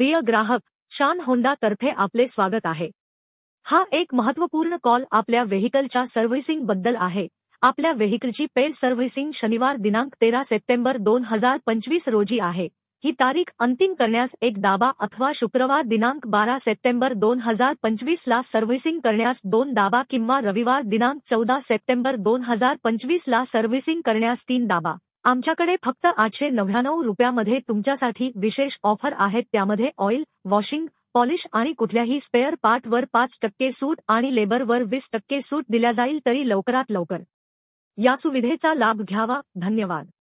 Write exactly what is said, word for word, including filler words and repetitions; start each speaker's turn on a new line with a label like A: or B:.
A: प्रिय ग्राहक, शान होंडा तर्फे आपले स्वागत आहे. हा एक महत्त्वपूर्ण कॉल आपल्या व्हेइकलच्या सर्व्हिसिंग बद्दल आहे. आपल्या व्हेइकलची पेड सर्व्हिसिंग शनिवार दिनांक तेरा सप्टेंबर दोन हजार पंचवीस रोजी आहे. ही तारीख अंतिम करण्यास एक दाबा अथवा शुक्रवार दिनांक बारा सप्टेंबर दोन हजार पंचवीस ला सर्व्हिसिंग करण्यास दोन दाबा किंवा रविवार दिनांक चौदा सप्टेंबर दोन हजार पंचवीस ला सर्व्हिसिंग करण्यास तीन दाबा. आमच्याकडे फक्त आठशे नव्याण्णव रुपयामध्ये तुमच्यासाठी विशेष ऑफर आहेत. त्यामध्ये ऑइल, वॉशिंग, पॉलिश आणि कुठल्याही स्पेअर पार्टवर पाच टक्के सूट आणि लेबरवर वीस टक्के सूट दिल्या जाईल. तरी लवकरात लवकर या सुविधेचा लाभ घ्यावा. धन्यवाद.